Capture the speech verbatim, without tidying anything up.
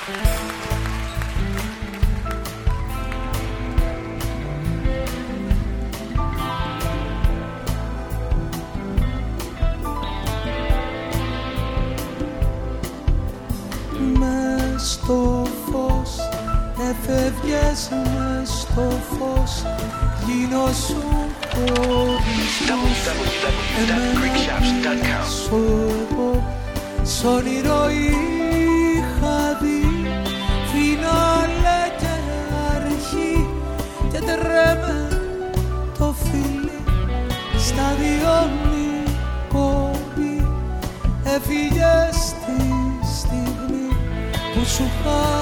Μες στο φως έφευγες, μες στο φως γίνωσουν χωρισμός. Εμένα πίσω εγώ σ' όνειρο είχα δει φινάλε και αρχή και τρέμε το φίλι στα δυο κόμπι. Έφυγες τη στιγμή που σου είχα